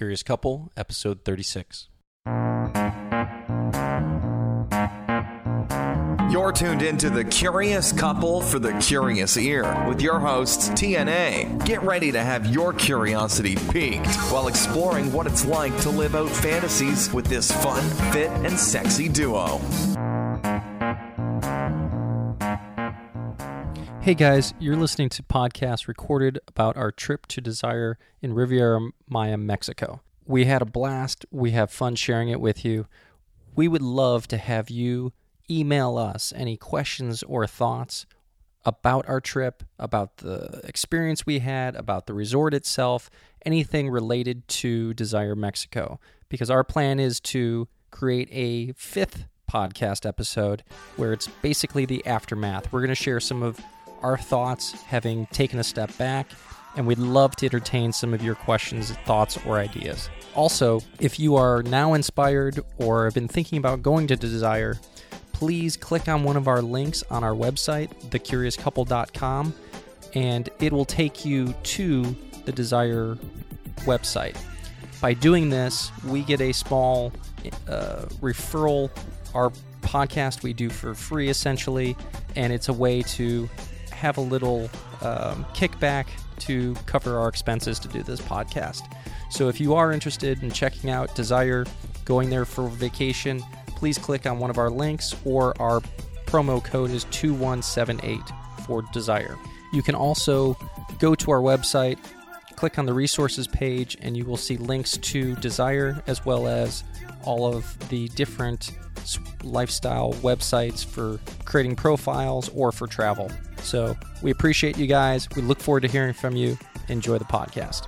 Curious Couple, episode 36. You're tuned into The Curious Couple for the Curious Ear with your hosts, TNA. Get ready to have your curiosity piqued while exploring what it's like to live out fantasies with this fun, fit, and sexy duo. Hey guys, you're listening to podcasts recorded about our trip to Desire in Riviera Maya, Mexico. We had a blast. We have fun sharing it with you. We would love to have you email us any questions or thoughts about our trip, about the experience we had, about the resort itself, anything related to Desire Mexico. Because our plan is to create a fifth podcast episode where it's basically the aftermath. We're going to share some of our thoughts having taken a step back, and we'd love to entertain some of your questions, thoughts, or ideas. Also, if you are now inspired or have been thinking about going to Desire, please click on one of our links on our website, thecuriouscouple.com, and it will take you to the Desire website. By doing this, we get a small referral. Our podcast we do for free, essentially, and it's a way to have a little kickback to cover our expenses to do this podcast. So if you are interested in checking out Desire, going there for vacation, please click on one of our links, or our promo code is 2178 for Desire. You can also go to our website, click on the resources page, and you will see links to Desire as well as all of the different lifestyle websites for creating profiles or for travel. So we appreciate you guys. We look forward to hearing from you. Enjoy the podcast.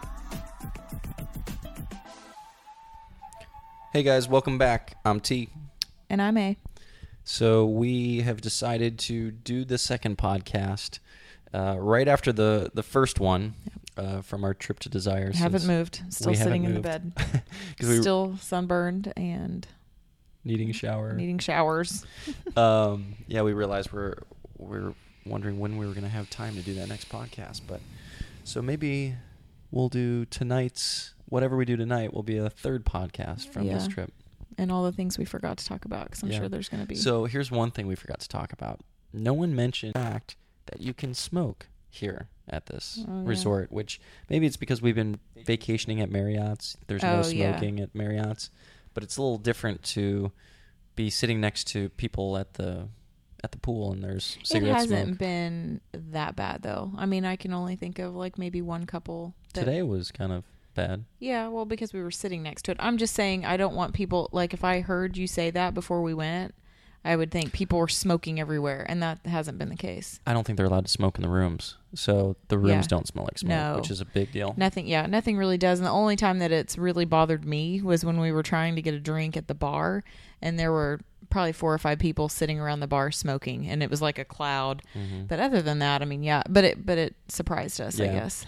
Hey guys, welcome back. I'm T. And I'm A. So we have decided to do the second podcast right after the first one from our trip to Desire. Haven't moved. Still sitting in the bed. Still sunburned and needing a shower. Needing showers. Yeah, we realized we're wondering when we were going to have time to do that next podcast. But so maybe we'll do tonight's, whatever we do tonight will be a third podcast from this trip. And all the things we forgot to talk about, because I'm sure there's going to be. So here's one thing we forgot to talk about. No one mentioned the fact that you can smoke here at this resort, which maybe it's because we've been vacationing at Marriott's. There's no smoking at Marriott's. But it's a little different to be sitting next to people at the pool and there's cigarette smoke. It hasn't been that bad, though. I mean, I can only think of like maybe one couple. Today was kind of bad. Yeah, well, because we were sitting next to it. I'm just saying I don't want people, like if I heard you say that before we went, I would think people were smoking everywhere, and that hasn't been the case. I don't think they're allowed to smoke in the rooms. So the rooms don't smell like smoke, which is a big deal. Nothing really does. And the only time that it's really bothered me was when we were trying to get a drink at the bar, and there were probably 4 or 5 people sitting around the bar smoking, and it was like a cloud. Mm-hmm. But other than that, I mean, but it surprised us, I guess.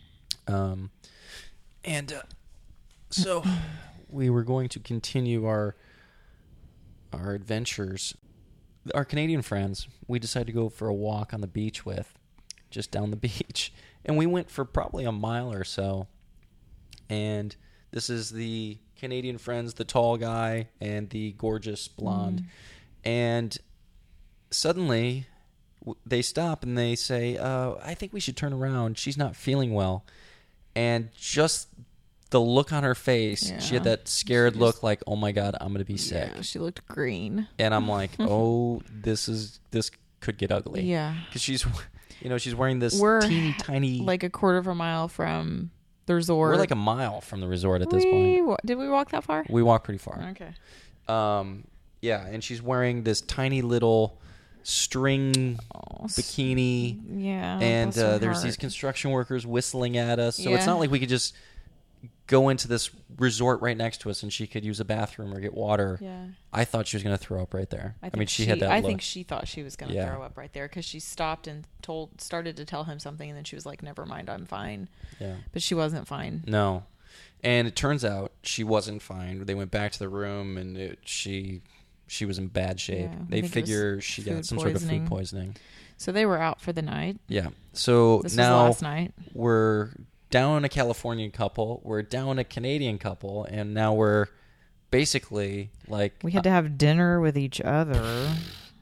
So we were going to continue our adventures. Our Canadian friends, we decided to go for a walk on the beach with, just down the beach. And we went for probably a mile or so. And this is the Canadian friends, the tall guy and the gorgeous blonde. And suddenly they stop and they say, I think we should turn around. She's not feeling well. And just the look on her face, she had that scared look like, oh my God, I'm going to be sick. Yeah, she looked green. And I'm like, oh, this could get ugly. Yeah. Because she's wearing this teeny tiny. Like a quarter of a mile from the resort. We're like a mile from the resort at this point. Did we walk that far? We walked pretty far. Okay. Yeah, and she's wearing this tiny little string bikini. Yeah. And there's these construction workers whistling at us. So it's not like we could just go into this resort right next to us and she could use a bathroom or get water. Yeah. I thought she was going to throw up right there. I mean, she had that look. I think she thought she was going to throw up right there because she stopped and started to tell him something, and then she was like, never mind, I'm fine. Yeah. But she wasn't fine. No. And it turns out she wasn't fine. They went back to the room and she was in bad shape. Yeah, they figure she got some sort of food poisoning. So they were out for the night. Yeah. So this now was last night. we're down a Californian couple, we're down a Canadian couple, and now we're basically like... We had to have dinner with each other.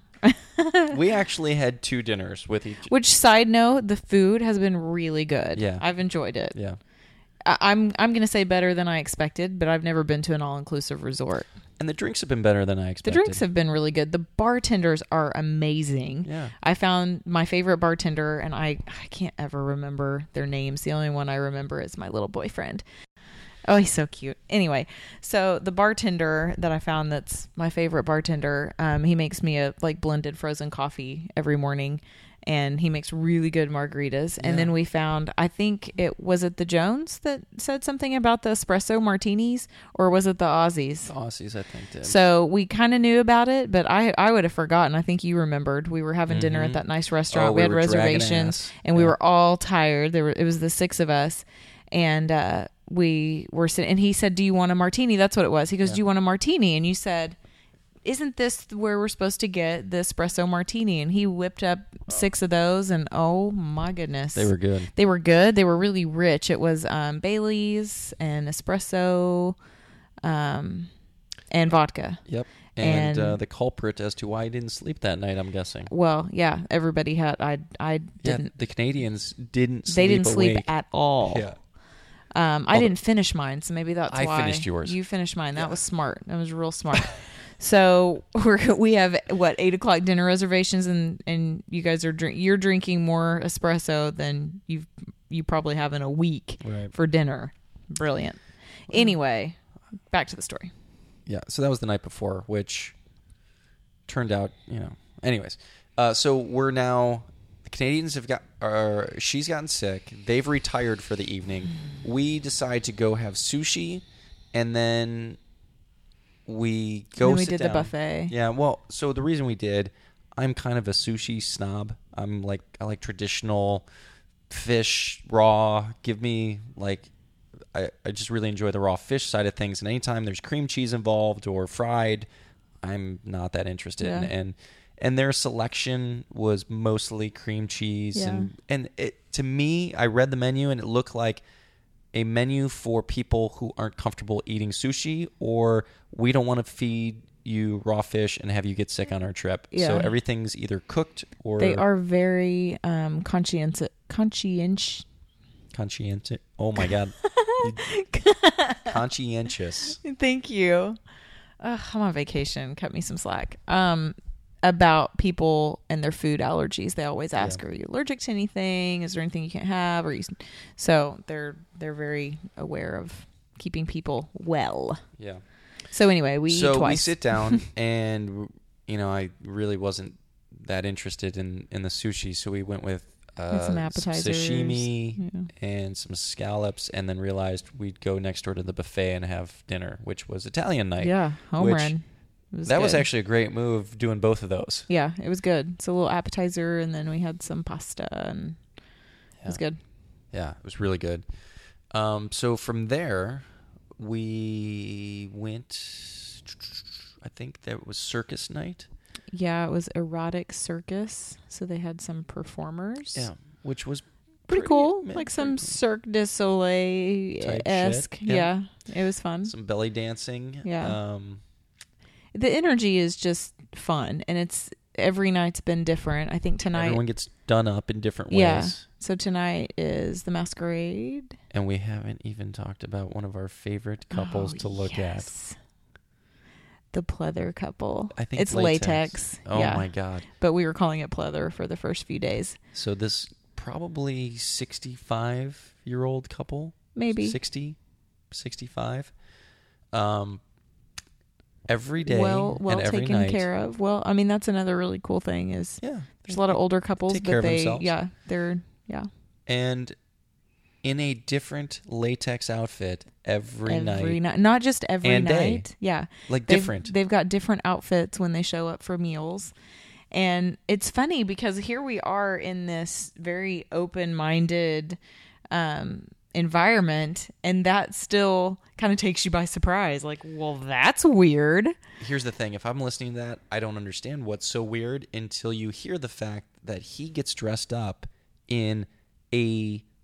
We actually had 2 dinners with each... Which, side note, the food has been really good. Yeah. I've enjoyed it. Yeah. I'm going to say better than I expected, but I've never been to an all-inclusive resort. And the drinks have been better than I expected. The drinks have been really good. The bartenders are amazing. Yeah. I found my favorite bartender, and I can't ever remember their names. The only one I remember is my little boyfriend. Oh, he's so cute. Anyway, so the bartender that I found that's my favorite bartender, he makes me a blended frozen coffee every morning, and he makes really good margaritas. And then we found, I think it was the Jones that said something about the espresso martinis, or was it the Aussies? The Aussies, I think, did. So we kind of knew about it, but I would have forgotten. I think you remembered. We were having dinner at that nice restaurant. We had reservations, and we were all tired. It was the 6 of us, and we were sitting, and he said, "Do you want a martini?" That's what it was. He goes, "Do you want a martini?" And you said, "Isn't this where we're supposed to get the espresso martini?" And he whipped up 6 of those, and oh my goodness, They were good. They were good. They were really rich. It was Bailey's and espresso, and vodka. Yep. And the culprit as to why I didn't sleep that night, I'm guessing. Well, yeah, everybody had. I didn't. Yeah, the Canadians didn't sleep. They didn't sleep awake. at all. Yeah. I didn't finish mine, so maybe that's why. I finished yours. You finished mine. That was smart. That was real smart. So we have 8:00 dinner reservations, and you guys are you're drinking more espresso than you probably have in a week for dinner. Brilliant. Anyway, back to the story. Yeah. So that was the night before, which turned out, Anyways, so we're now. The Canadians have she's gotten sick. They've retired for the evening. We decide to go have sushi, and then we go. We sit did down. the buffet. Yeah. Well, so the reason we did, I'm kind of a sushi snob. I like traditional fish, raw. Give me I just really enjoy the raw fish side of things. And anytime there's cream cheese involved or fried, I'm not that interested. Yeah. And their selection was mostly cream cheese. Yeah. And it, to me, I read the menu and it looked like a menu for people who aren't comfortable eating sushi, or we don't want to feed you raw fish and have you get sick on our trip. Yeah. So everything's either cooked or... They are very conscientious. Oh, my God. Conscientious. Thank you. I'm on vacation. Cut me some slack. About people and their food allergies. They always ask, "Are you allergic to anything? Is there anything you can't have?" So they're very aware of keeping people well. Yeah. So anyway, we eat twice. we sit down, and I really wasn't that interested in the sushi, so we went with some appetizers, sashimi and some scallops, and then realized we'd go next door to the buffet and have dinner, which was Italian night. Yeah, home run. That was actually a great move, doing both of those. Yeah, it was good. It's a little appetizer, and then we had some pasta, and it was good. Yeah, it was really good. So from there, we went, I think that was circus night. Yeah, it was erotic circus, so they had some performers. Yeah, which was pretty cool, like some Cirque du Soleil-esque. Yeah, it was fun. Some belly dancing. Yeah. The energy is just fun, and it's every night's been different. I think tonight everyone gets done up in different ways. Yeah. So tonight is the masquerade, and we haven't even talked about one of our favorite couples to look at. The pleather couple. I think it's latex. Oh my God! But we were calling it pleather for the first few days. So this probably 65-year-old couple, maybe 60, 65. Every day, well and every taken night. care of. Well, I mean, that's another really cool thing is there's a lot of older couples, take care but of themselves. they're and in a different latex outfit every night, not just every and night. Day. Yeah, different. They've got different outfits when they show up for meals, and it's funny because here we are in this very open-minded environment, and that still kind of takes you by surprise. Like, well, that's weird. Here's the thing. If I'm listening to that, I don't understand what's so weird until you hear the fact that he gets dressed up in a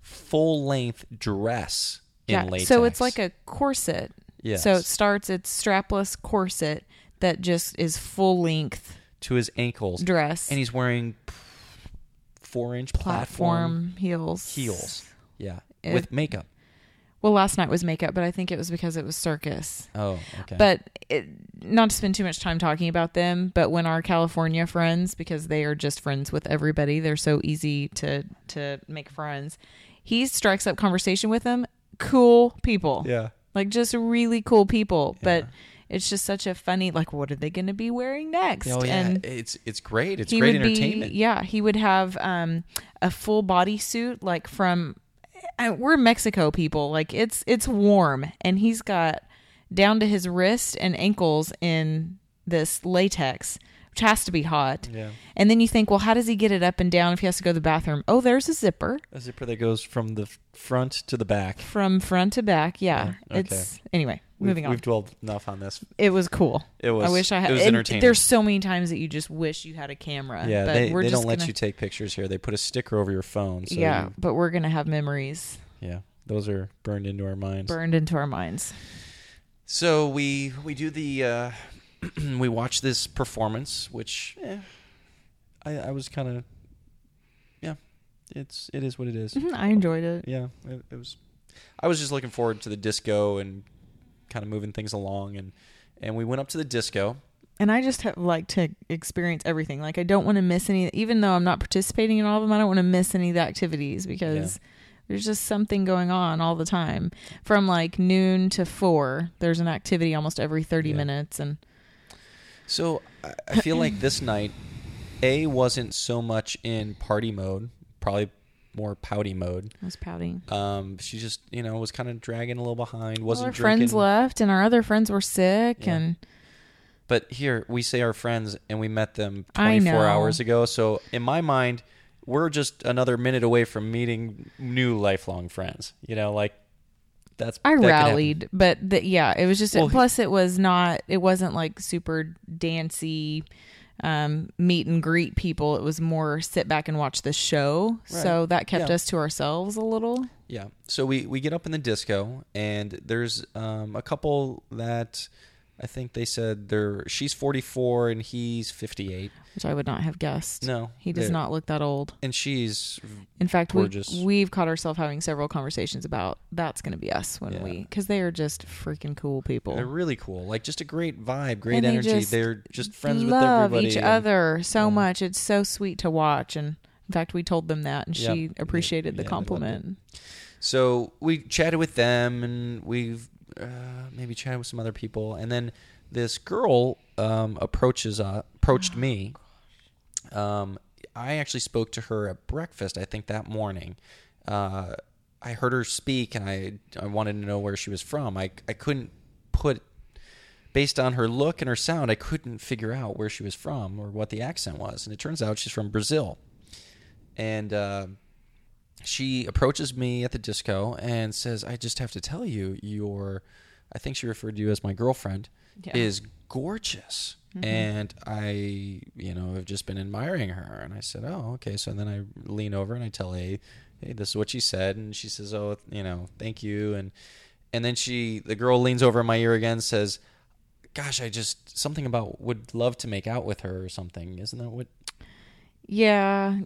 full-length dress in latex. So it's like a corset. Yes. So it's strapless corset that just is full length to his ankles. Dress. And he's wearing 4-inch platform heels. Yeah. With makeup. Well, last night was makeup, but I think it was because it was circus. Oh, okay. But not to spend too much time talking about them, but when our California friends, because they are just friends with everybody, they're so easy to make friends. He strikes up conversation with them. Cool people. Yeah. Like just really cool people. Yeah. But it's just such a funny, like, what are they going to be wearing next? Oh, yeah. And it's great. It's great entertainment. He would have a full bodysuit, like from... we're Mexico people. Like it's warm, and he's got down to his wrist and ankles in this latex, which has to be hot. Yeah. And then you think, well, how does he get it up and down if he has to go to the bathroom? Oh, there's a zipper. A zipper that goes from the front to the back. From front to back. Yeah. Okay. It's anyway. Moving on. We've dwelled enough on this. It was cool. It was. I wish I had. It was entertaining. There's so many times that you just wish you had a camera. Yeah, but they just don't let you take pictures here. They put a sticker over your phone. So but we're gonna have memories. Yeah, those are burned into our minds. So we do the we watch this performance, which I was kind of it is what it is. I enjoyed it. Yeah, it was. I was just looking forward to the disco and kind of moving things along, and we went up to the disco. And I just like to experience everything. Like I don't want to miss any, even though I'm not participating in all of them. I don't want to miss any of the activities because there's just something going on all the time. From like noon to 4, there's an activity almost every 30 minutes. And so I feel like this night, wasn't so much in party mode, probably more pouty mode. I was pouting. She just, was kind of dragging a little behind. Wasn't our drinking. Friends left, and our other friends were sick, and. But here we say our friends, and we met them 24 hours ago. So in my mind, we're just another minute away from meeting new lifelong friends. That's. I rallied, but it was just. Plus, it wasn't like super dancey. Meet and greet people. It was more sit back and watch the show. Right. So that kept us to ourselves a little. Yeah. So we get up in the disco, and there's a couple that I think they said she's 44 and he's 58. Which I would not have guessed. No. He does not look that old. And she's in fact, gorgeous. We've caught ourselves having several conversations about that's going to be us because they are just freaking cool people. They're really cool. Like just a great vibe, great energy. They're just friends with everybody. Love each other so much. It's so sweet to watch. And in fact, we told them that, and she appreciated the compliment. So we chatted with them, and we've maybe chatted with some other people, and then this girl approached me. I actually spoke to her at breakfast, I think that morning. I heard her speak, and I wanted to know where she was from. I couldn't put, based on her look and her sound, I couldn't figure out where she was from or what the accent was. And it turns out she's from Brazil. And she approaches me at the disco and says, I just have to tell you, I think she referred to you as my girlfriend, is gorgeous. Mm-hmm. And I, have just been admiring her. And I said, oh, okay. So then I lean over and I tell hey, this is what she said. And she says, oh, thank you. And then the girl leans over in my ear again, says, gosh, something about would love to make out with her or something. Isn't that what? Yeah.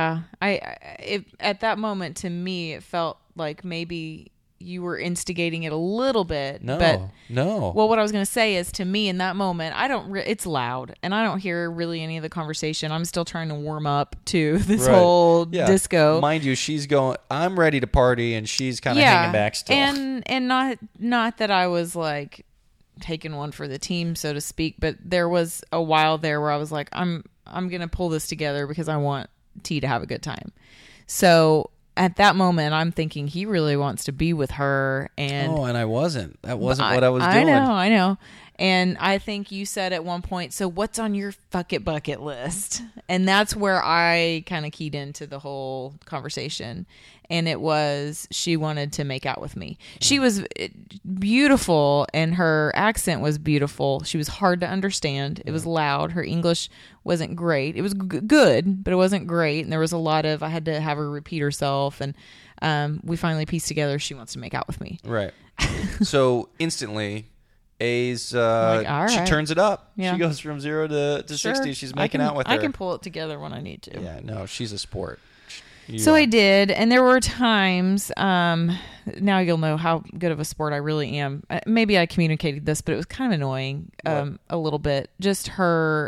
At that moment, to me, it felt like maybe you were instigating it a little bit. No. Well, what I was going to say is, to me, in that moment, it's loud, and I don't hear really any of the conversation. I'm still trying to warm up to this whole disco. Mind you, she's going, I'm ready to party, and she's kind of hanging back still. And not that I was like taking one for the team, so to speak, but there was a while there where I was like, I'm going to pull this together because I want T to have a good time. So at that moment, I'm thinking he really wants to be with her. And I wasn't. That wasn't what I was doing. I know. And I think you said at one point, so what's on your fuck it bucket list? And that's where I kind of keyed into the whole conversation. And it was, she wanted to make out with me. She was beautiful, and her accent was beautiful. She was hard to understand. It was loud. Her English wasn't great. It was good, but it wasn't great. And there was a lot of, I had to have her repeat herself. And we finally pieced together she wants to make out with me. Right. So instantly, A's Like, all she right. turns it up. Yeah. She goes from 0 to Sure. 60. She's making out with her. I can pull it together when I need to. Yeah, no, she's a sport. So I did, and there were times, now you'll know how good of a sport I really am. Maybe I communicated this, but it was kind of annoying a little bit. Just her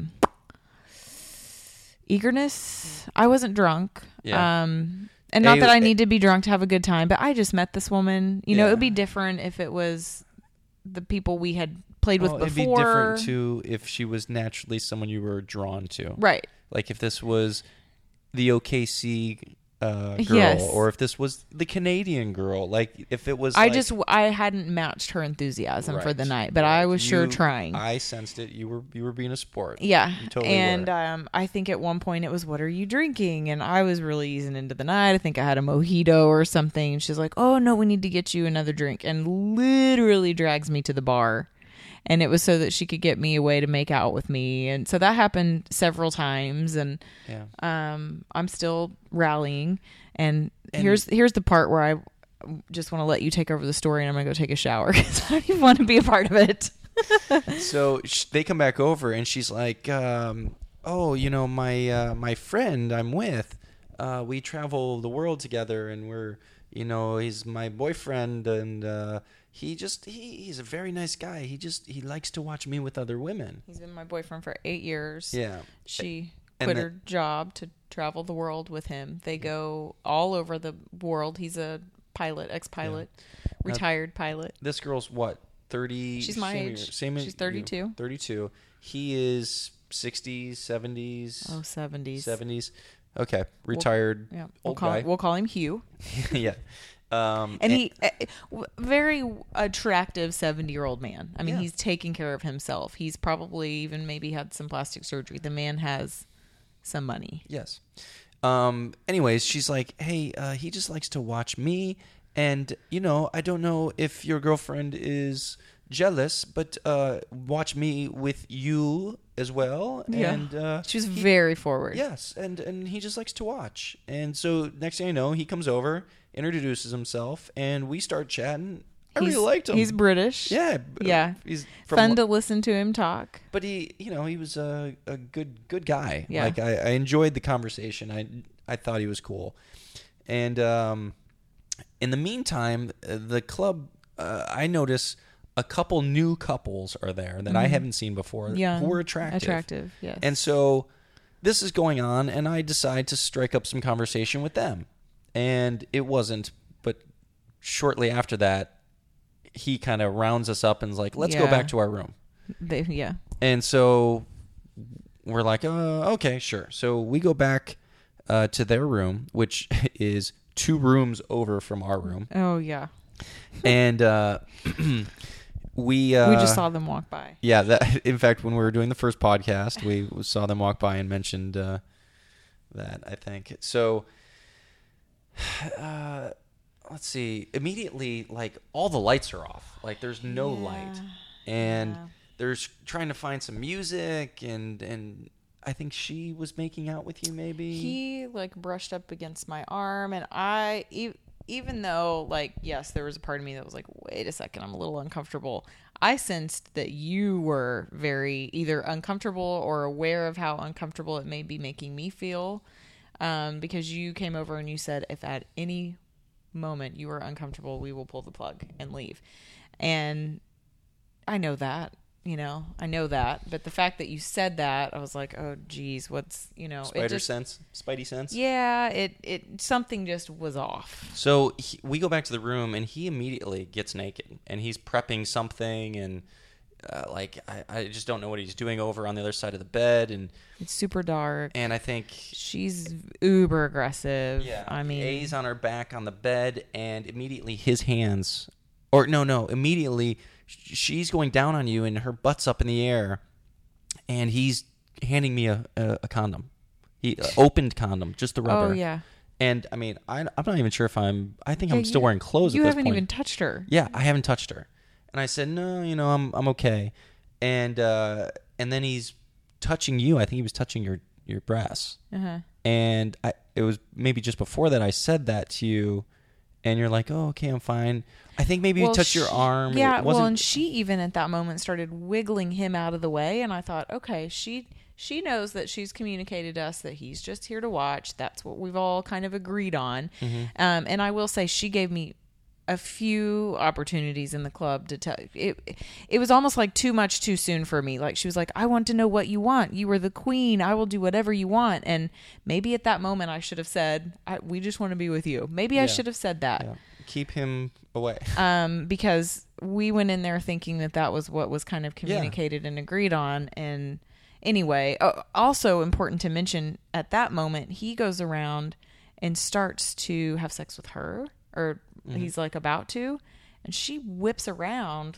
eagerness. I wasn't drunk. Yeah. And not that I need to be drunk to have a good time, but I just met this woman. You know, it would be different if it was the people we had played with before. It'd be different, too, if she was naturally someone you were drawn to. Right. Like if this was the OKC girl, Yes. or if this was the Canadian girl, like if it was, I hadn't matched her enthusiasm for Right. the night, but I was sure trying. I sensed it. You were being a sport. Yeah, You totally and were. I think at one point it was, "What are you drinking?" And I was really easing into the night. I think I had a mojito or something. She's like, "Oh no, we need to get you another drink," and literally drags me to the bar. And it was so that she could get me away to make out with me. And so that happened several times. And I'm still rallying. And here's the part where I just want to let you take over the story, and I'm going to go take a shower because I don't even want to be a part of it. So they come back over, and she's like, "Oh, you know, my friend I'm with, we travel the world together, and we're, you know, he's my boyfriend, and he's a very nice guy. He likes to watch me with other women. He's been my boyfriend for 8 years. Yeah. She And quit her job to travel the world with him. They go all over the world. He's a pilot, ex-pilot, retired pilot. This girl's what, 30? She's my age. She's 32. 32. He is 60s, 70s. Oh, 70s. 70s. Okay, retired old guy. We'll call him Hugh. Yeah. And he, very attractive 70-year-old man. I mean, Yeah. he's taking care of himself. He's probably even maybe had some plastic surgery. The man has some money. Yes. Anyways, she's like, "Hey, he just likes to watch me, and you know, I don't know if your girlfriend is jealous, but watch me with you as well." Yeah. And She was very forward. yes, and he just likes to watch. And so next thing I know, he comes over, introduces himself, and we start chatting. I really liked him. He's British. Yeah. Yeah. He's Fun to listen to him talk. But he was a good guy. Yeah. Like I enjoyed the conversation. I thought he was cool. And in the meantime, the club, I notice a couple new couples are there that I haven't seen before. Yeah. Who are attractive. Yes. And so this is going on, and I decide to strike up some conversation with them. And it wasn't, but shortly after that, he kind of rounds us up and is like, "Let's go Yeah. back to our room." Yeah. And so we're like, okay, sure. So we go back to their room, which is 2 rooms over from our room. Oh, yeah. And we just saw them walk by. Yeah, in fact, when we were doing the first podcast, we saw them walk by and mentioned that, I think. So let's see. Immediately, like, all the lights are off. Like, there's no light. And there's trying to find some music, and I think she was making out with you, maybe. He like brushed up against my arm, and I, even though like, yes, there was a part of me that was like, wait a second, I'm a little uncomfortable. I sensed that you were very either uncomfortable or aware of how uncomfortable it may be making me feel, because you came over and you said, if at any moment you are uncomfortable, we will pull the plug and leave. And I know that. I know that, but the fact that you said that, I was like, oh geez, what's, Spidey sense. Yeah, it something just was off. So we go back to the room, and he immediately gets naked, and he's prepping something, and I just don't know what he's doing over on the other side of the bed, and It's super dark. I think She's uber aggressive. yeah, I mean, A's on her back on the bed, and immediately his hands, or no, immediately she's going down on you, and her butt's up in the air, and he's handing me a condom. He opened condom, just the rubber. Oh yeah. And I mean, I'm not even sure if I think I'm still wearing clothes. You at this haven't point. even touched her. Yeah, I haven't touched her. And I said, no, I'm okay. And then he's touching you. I think he was touching your breasts. Uh-huh. And it was maybe just before that I said that to you, and you're like, "Oh, okay, I'm fine." I think maybe you touched your arm. Yeah, and she even at that moment started wiggling him out of the way, and I thought, okay, she knows that she's communicated to us that he's just here to watch. That's what we've all kind of agreed on. Mm-hmm. And I will say she gave me a few opportunities in the club to tell it was almost like too much too soon for me. Like she was like, I want to know what you want. You are the queen. I will do whatever you want. And maybe at that moment I should have said, we just want to be with you. Maybe I should have said that. Yeah. Keep him away. Because we went in there thinking that was what was kind of communicated and agreed on. And anyway, also important to mention at that moment, he goes around and starts to have sex with her, or he's like about to, and she whips around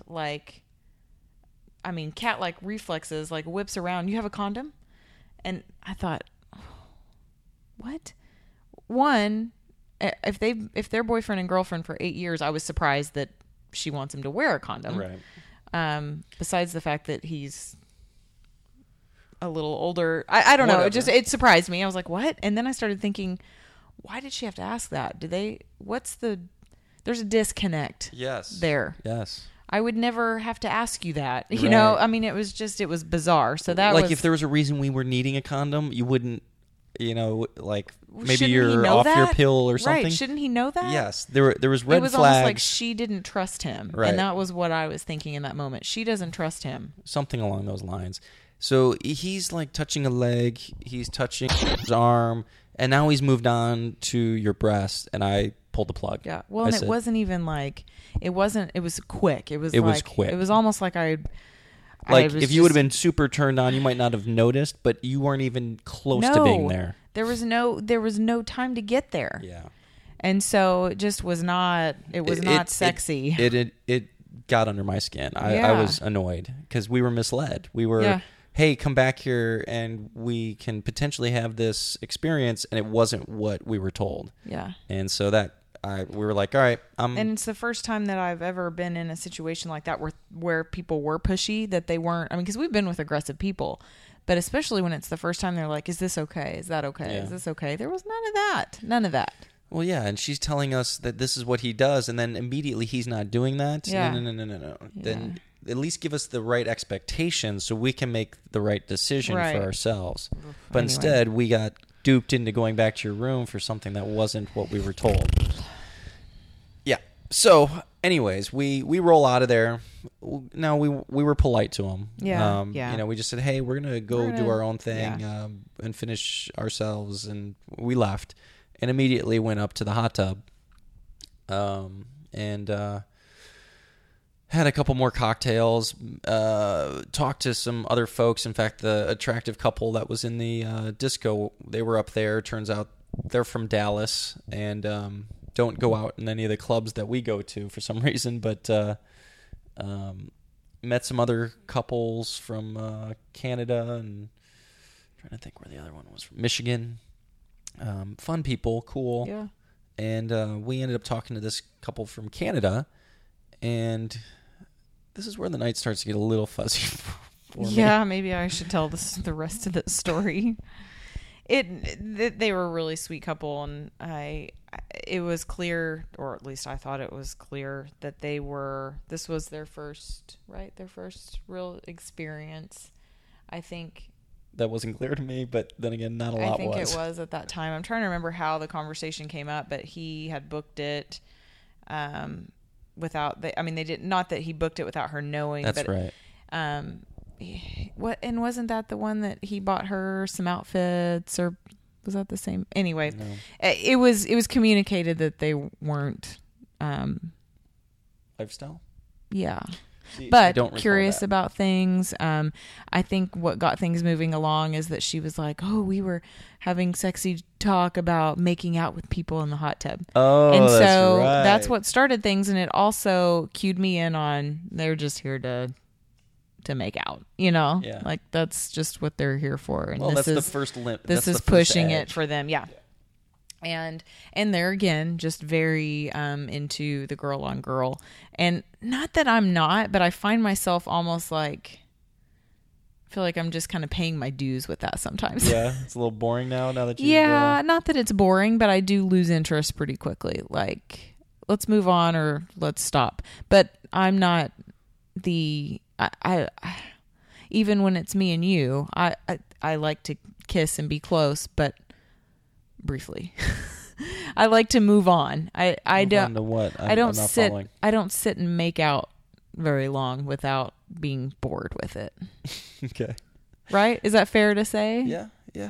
cat-like reflexes, like whips around. You have a condom? And I thought, what? One, if they're boyfriend and girlfriend for 8 years, I was surprised that she wants him to wear a condom. Right. Besides the fact that he's a little older, I don't know. It surprised me. I was like, what? And then I started thinking, why did she have to ask that? There's a disconnect. Yes. There. Yes. I would never have to ask you that. You know, I mean, it was bizarre. So that if there was a reason we were needing a condom, you wouldn't, maybe you're off your pill or something. Right. Shouldn't he know that? Yes. There was red flags. It was almost like she didn't trust him. Right. And that was what I was thinking in that moment. She doesn't trust him. Something along those lines. So he's like touching a leg, he's touching his arm, and now he's moved on to your breast, and I pulled the plug. Yeah. Well, and it wasn't even like, it was quick. It was quick. It was almost like if you would have been super turned on, you might not have noticed, but you weren't even close to being there. There was no time to get there. Yeah. And so it just was not, sexy. It got under my skin. I was annoyed because we were misled. We were, hey, come back here and we can potentially have this experience, and it wasn't what we were told. Yeah. And so we were like, all right. And it's the first time that I've ever been in a situation like that where people were pushy, that they weren't. I mean, because we've been with aggressive people, but especially when it's the first time, they're like, is this okay? Is that okay? Yeah. Is this okay? There was none of that. Well, yeah, and she's telling us that this is what he does, and then immediately he's not doing that. Yeah. No. Yeah. Then at least give us the right expectations so we can make the right decision for ourselves. But instead, we got duped into going back to your room for something that wasn't what we were told. Yeah. So, anyways, we roll out of there. Now, we were polite to him. Yeah. You know, we just said, hey, we're going to go do our own thing and finish ourselves, and we left. And immediately went up to the hot tub and had a couple more cocktails, talked to some other folks. In fact, the attractive couple that was in the disco, they were up there. Turns out they're from Dallas and don't go out in any of the clubs that we go to for some reason, but met some other couples from Canada, and I'm trying to think where the other one was, from Michigan. Fun people, cool. Yeah. And we ended up talking to this couple from Canada, and this is where the night starts to get a little fuzzy for me. Yeah, maybe I should tell the rest of the story. They were a really sweet couple, and it was clear, or at least I thought it was clear, that this was their first real experience. I think that wasn't clear to me, but then again, not a lot was. I think it was at that time. I'm trying to remember how the conversation came up, but he had booked it without. They did not that he booked it without her knowing. That's but, right. Wasn't that the one that he bought her some outfits, or was that the same? Anyway, no. It was communicated that they weren't lifestyle. Yeah. See, but curious about things. I think what got things moving along is that she was like, oh, we were having sexy talk about making out with people in the hot tub. Oh, and so that's right. That's what started things. And it also cued me in on, they're just here to make out, you know, like that's just what they're here for. And that's the first limp. This is pushing it for them. Yeah. And they're, again, just very into the girl on girl. And not that I'm not, but I find myself almost like feel like I'm just kind of paying my dues with that sometimes. Yeah, it's a little boring now that you... Yeah, not that it's boring, but I do lose interest pretty quickly. Like, let's move on or let's stop. But I'm not I even when it's me and you, I like to kiss and be close, but briefly. I like to move on. I Move don't on to what? I don't I'm not sit following. I don't sit and make out very long without being bored with it. Okay. Right? Is that fair to say? Yeah.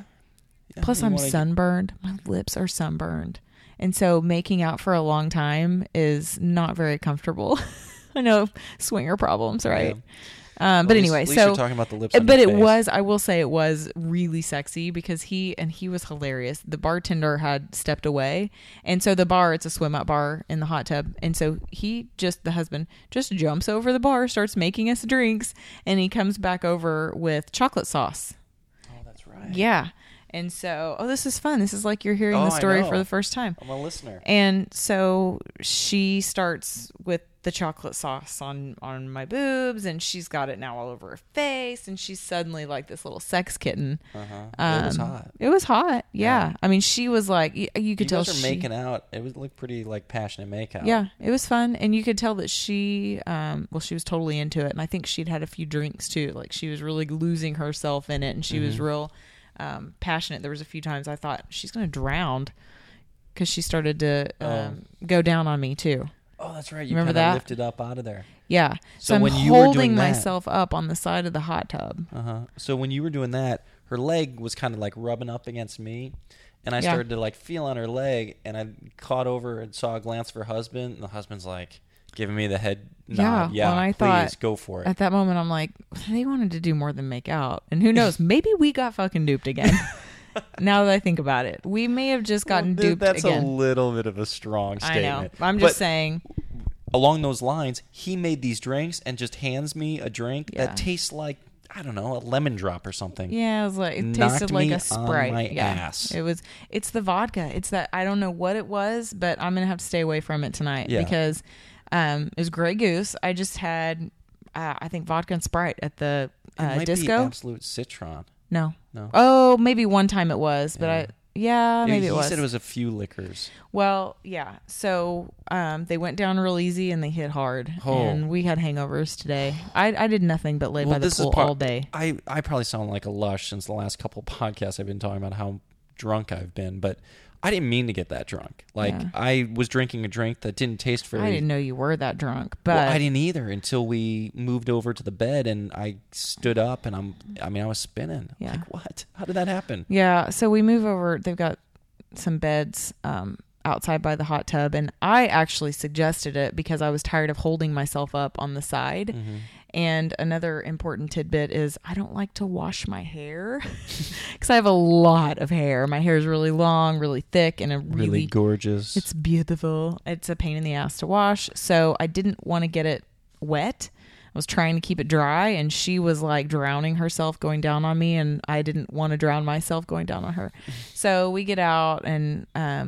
Plus, You I'm wanna- sunburned. My lips are sunburned. And so making out for a long time is not very comfortable. I know, swinger problems, right? Yeah. But Well, anyway, at least so you're talking about the lips on but your it face. was, I will say it was really sexy because he was hilarious. The bartender had stepped away. And so the bar, it's a swim up bar in the hot tub. And so the husband just jumps over the bar, starts making us drinks. And he comes back over with chocolate sauce. Oh, that's right. Yeah. And so, this is fun. This is like you're hearing Oh, the I story know. for the first time. I'm a listener. And so she starts with the chocolate sauce on my boobs, and she's got it now all over her face, and she's suddenly like this little sex kitten. It was hot. It was hot. Yeah. Yeah. I mean, she was like, you could You tell guys are she, making out. It would look pretty like passionate makeout. yeah, it was fun. And you could tell that she was totally into it. And I think she'd had a few drinks too. Like she was really losing herself in it, and she was real passionate. There was a few times I thought she's going to drown because she started to go down on me too. Oh, that's right. You Remember kinda that? lifted up out of there. Yeah. So So I'm when you were doing holding that- myself up on the side of the hot tub. So when you were doing that, her leg was kind of like rubbing up against me, and I Yeah. started to like feel on her leg, and I caught over and saw a glance of her husband, and the husband's like giving me the head nod. Yeah, well, I please thought go for it. At that moment, I'm like, they wanted to do more than make out. And who knows? Maybe we got fucking duped again. Now that I think about it, we may have just gotten duped That's again. a little bit of a strong I statement. know. I'm just But saying. along those lines, he made these drinks and just hands me a drink Yeah. that tastes like, I don't know, a lemon drop or something. Yeah, it was like it Knocked tasted like me a on Sprite. my Yeah, ass. It's the vodka. It's that I don't know what it was, but I'm gonna have to stay away from it tonight Yeah. because it was Grey Goose. I just had I think vodka and Sprite at the It might disco. be Absolute Citron. No. No. Oh, maybe one time it was, but Yeah. maybe he it was. said it was a few liquors. Well, yeah. So they went down real easy and they hit hard, Oh. and we had hangovers today. I did nothing but lay by the pool all day. I probably sound like a lush since the last couple podcasts I've been talking about how drunk I've been, but I didn't mean to get that drunk. Like Yeah. I was drinking a drink that didn't taste very. I didn't know you were that drunk, but Well, I didn't either until we moved over to the bed and I stood up and I was spinning. Yeah. Like what? How did that happen? Yeah, so we move over. They've got some beds outside by the hot tub, and I actually suggested it because I was tired of holding myself up on the side. Mm-hmm. And another important tidbit is I don't like to wash my hair because I have a lot of hair. My hair is really long, really thick, and a Really gorgeous. It's beautiful. It's a pain in the ass to wash, so I didn't want to get it wet. I was trying to keep it dry, and she was like drowning herself going down on me, and I didn't want to drown myself going down on her. So we get out and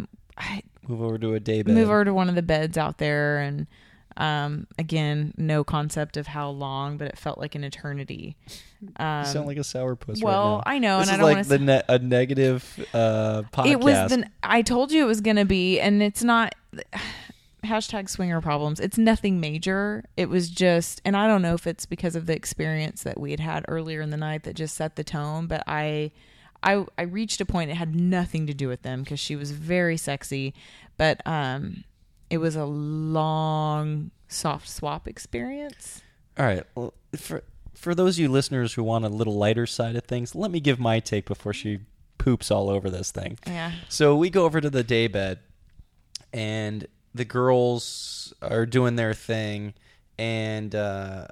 I move over to a day bed. move over to one of the beds out there, and again, no concept of how long, but it felt like an eternity. You sound like a sourpuss well, right now. I know, This and I is don't like wanna a negative podcast. It was I told you it was going to be, and it's not hashtag swinger problems. It's nothing major. It was just, and I don't know if it's because of the experience that we had earlier in the night that just set the tone, but I reached a point, it had nothing to do with them because she was very sexy, but it was a long soft swap experience. All right. Well, for those of you listeners who want a little lighter side of things, let me give my take before she poops all over this thing. Yeah. So we go over to the day bed, and the girls are doing their thing, and I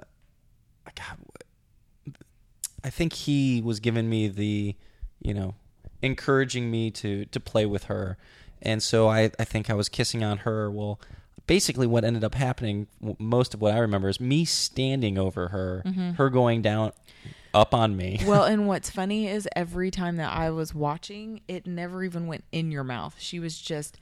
think he was giving me the, encouraging me to play with her. And so I think I was kissing on her. Well, basically what ended up happening, most of what I remember, is me standing over her, her going down up on me. Well, and what's funny is every time that I was watching, it never even went in your mouth. She was just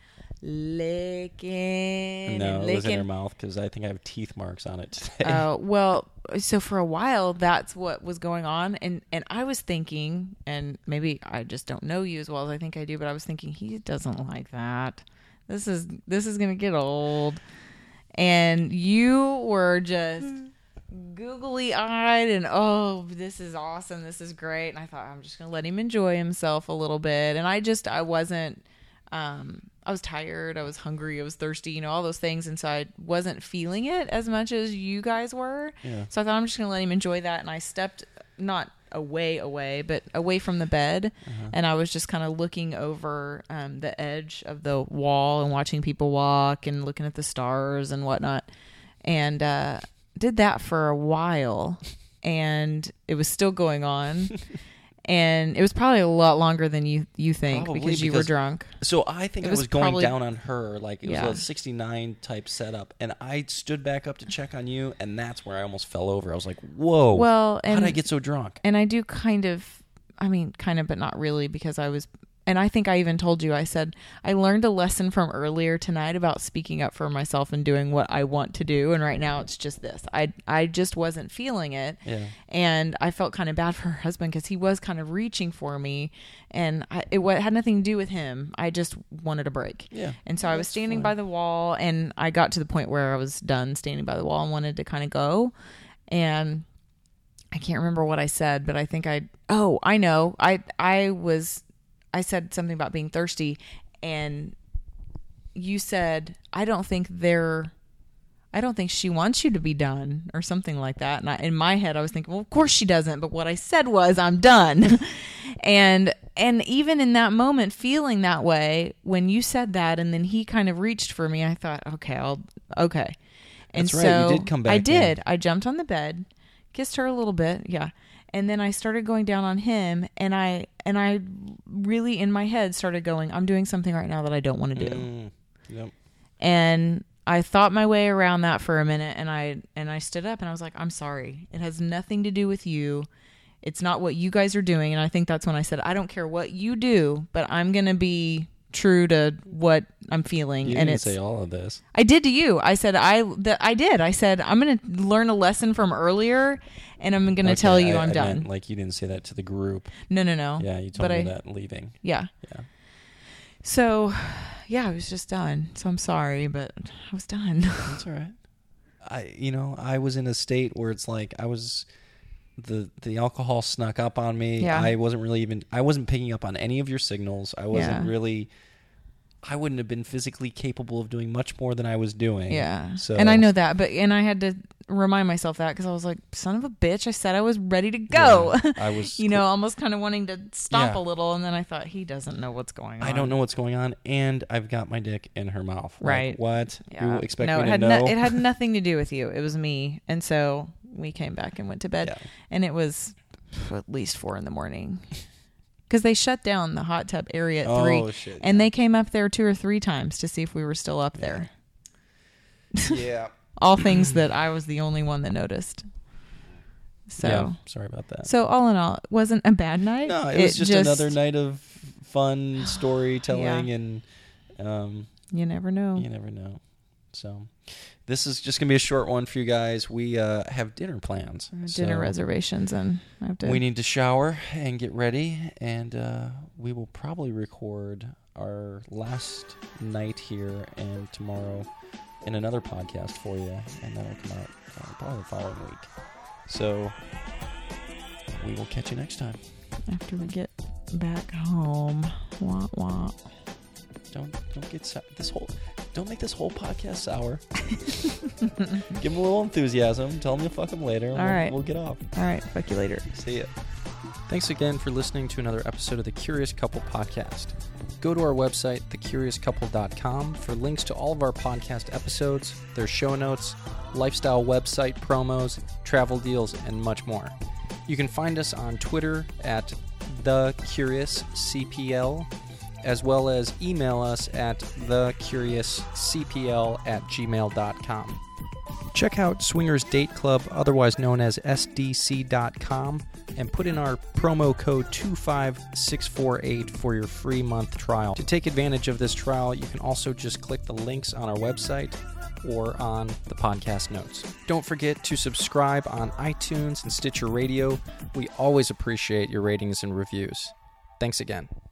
licking. No, and it was in her licking. mouth because I think I have teeth marks on it today. Oh, well, so for a while, that's what was going on. And I was thinking, and maybe I just don't know you as well as I think I do, but I was thinking, he doesn't like that. This is going to get old. And you were just googly eyed and, oh, this is awesome. This is great. And I thought, I'm just going to let him enjoy himself a little bit. And I wasn't, I was tired. I was hungry. I was thirsty, all those things. And so I wasn't feeling it as much as you guys were. Yeah. So I thought I'm just going to let him enjoy that. And I stepped not away, but away from the bed. And I was just kind of looking over the edge of the wall and watching people walk and looking at the stars and whatnot. And did that for a while. And it was still going on. And it was probably a lot longer than you think because you were drunk. So I think I was going down on her. Like, it was a 69 type setup. And I stood back up to check on you, and that's where I almost fell over. I was like, whoa. Well, how did I get so drunk? And I do kind of, but not really, because I was... And I think I even told you, I said, I learned a lesson from earlier tonight about speaking up for myself and doing what I want to do. And right now it's just this. I just wasn't feeling it. Yeah. And I felt kind of bad for her husband because he was kind of reaching for me. And it had nothing to do with him. I just wanted a break. Yeah. And so I was standing by the wall, and I got to the point where I was done standing by the wall and wanted to kind of go. And I can't remember what I said, but I think I know. I said something about being thirsty, and you said, I don't think she wants you to be done, or something like that. And in my head, I was thinking, well, of course she doesn't. But what I said was, I'm done. and even in that moment, feeling that way, when you said that, and then he kind of reached for me, I thought, okay. And That's right. so You did come back I did. in. I jumped on the bed, kissed her a little bit. Yeah. And then I started going down on him, and I really in my head started going, I'm doing something right now that I don't want to do. Yep. And I thought my way around that for a minute, and I stood up and I was like, I'm sorry. It has nothing to do with you. It's not what you guys are doing. And I think that's when I said, I don't care what you do, but I'm going to be true to what I'm feeling. You didn't say all of this. I did to you. I said, I did. I said, I'm going to learn a lesson from earlier, and I'm going to tell you I'm done. Meant, like, you didn't say that to the group. No. Yeah, you told me that leaving. Yeah. So, yeah, I was just done. So I'm sorry, but I was done. That's all right. I was in a state where it's like I was... The alcohol snuck up on me. Yeah. I wasn't picking up on any of your signals. I wouldn't have been physically capable of doing much more than I was doing. Yeah. So, and I know that, and I had to remind myself that, because I was like, son of a bitch, I said I was ready to go. Yeah, I was almost kind of wanting to stomp a little, and then I thought, he doesn't know what's going on. I don't know what's going on, and I've got my dick in her mouth. Right. Like, what? Yeah. You expect me to know? It had nothing to do with you. It was me. And so we came back and went to bed, and it was at least 4 a.m. Because they shut down the hot tub area at 3. Shit, and they came up there 2 or 3 times to see if we were still up there. Yeah. All things that I was the only one that noticed. So yeah, sorry about that. So all in all, it wasn't a bad night. No, it was just another night of fun storytelling, and you never know. You never know. So this is just gonna be a short one for you guys. We have dinner plans, dinner reservations, and we need to shower and get ready, and we will probably record our last night here and tomorrow in another podcast for you, and that'll come out probably the following week. So we will catch you next time after we get back home. Wah wah. Don't make this whole podcast sour. Give them a little enthusiasm. Tell them you'll fuck them later. All right. We'll get off. All right. Fuck you later. See ya. Thanks again for listening to another episode of the Curious Couple Podcast. Go to our website, thecuriouscouple.com, for links to all of our podcast episodes, their show notes, lifestyle website promos, travel deals, and much more. You can find us on Twitter at TheCuriousCPL, as well as email us at thecuriouscpl@gmail.com. Check out Swingers Date Club, otherwise known as SDC.com, and put in our promo code 25648 for your free month trial. To take advantage of this trial, you can also just click the links on our website or on the podcast notes. Don't forget to subscribe on iTunes and Stitcher Radio. We always appreciate your ratings and reviews. Thanks again.